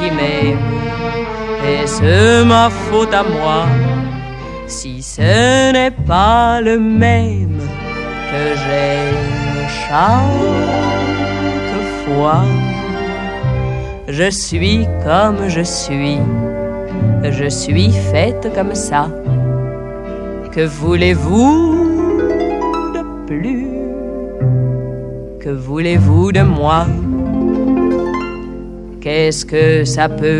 aimé. Est-ce ma faute à moi si ce n'est pas le même que j'aime chaque fois? Je suis comme je suis faite comme ça. Que voulez-vous de plus? Que voulez-vous de moi? Qu'est-ce que ça peut